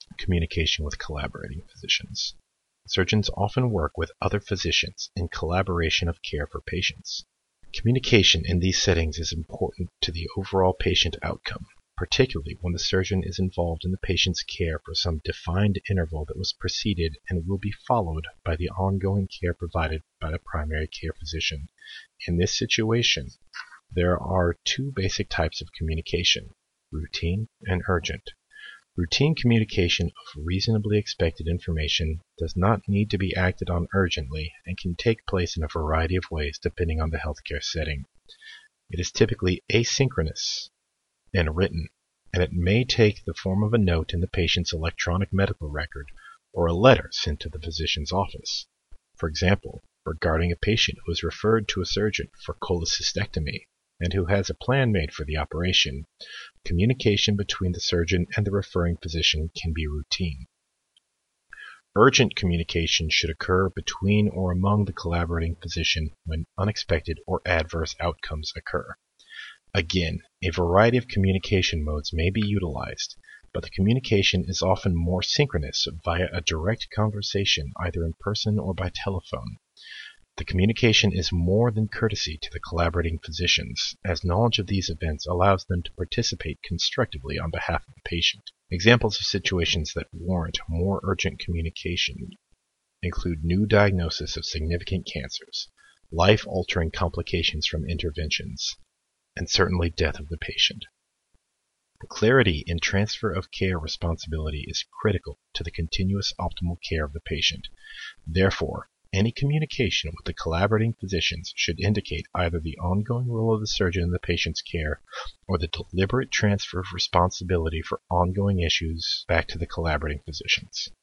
Communication with collaborating physicians. Surgeons often work with other physicians in collaboration of care for patients. Communication in these settings is important to the overall patient outcome, particularly when the surgeon is involved in the patient's care for some defined interval that was preceded and will be followed by the ongoing care provided by the primary care physician. In this situation, there are two basic types of communication: routine and urgent. Routine communication of reasonably expected information does not need to be acted on urgently and can take place in a variety of ways depending on the healthcare setting. It is typically asynchronous and written, and it may take the form of a note in the patient's electronic medical record or a letter sent to the physician's office. For example, regarding a patient who is referred to a surgeon for cholecystectomy and who has a plan made for the operation, communication between the surgeon and the referring physician can be routine. Urgent communication should occur between or among the collaborating physician when unexpected or adverse outcomes occur. Again, a variety of communication modes may be utilized, but the communication is often more synchronous via a direct conversation either in person or by telephone. The communication is more than courtesy to the collaborating physicians, as knowledge of these events allows them to participate constructively on behalf of the patient. Examples of situations that warrant more urgent communication include new diagnosis of significant cancers, life-altering complications from interventions, and certainly death of the patient. Clarity in transfer of care responsibility is critical to the continuous optimal care of the patient. Therefore, any communication with the collaborating physicians should indicate either the ongoing role of the surgeon in the patient's care or the deliberate transfer of responsibility for ongoing issues back to the collaborating physicians.